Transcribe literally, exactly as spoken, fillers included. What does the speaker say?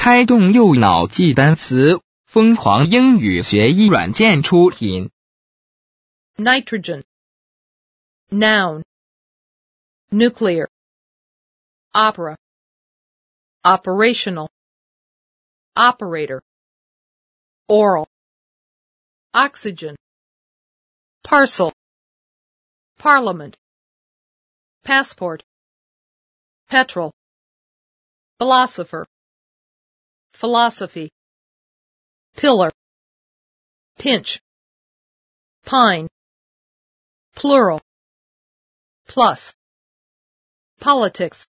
开动右脑记单词，疯狂英语学习软件出品。 Nitrogen. Noun. Nuclear. Opera. Operational. Operator. Oral. Oxygen. Parcel. Parliament. Passport. Petrol. Philosopher. Philosophy. Pillar. Pinch. Pine. Plural. Plus. Politics.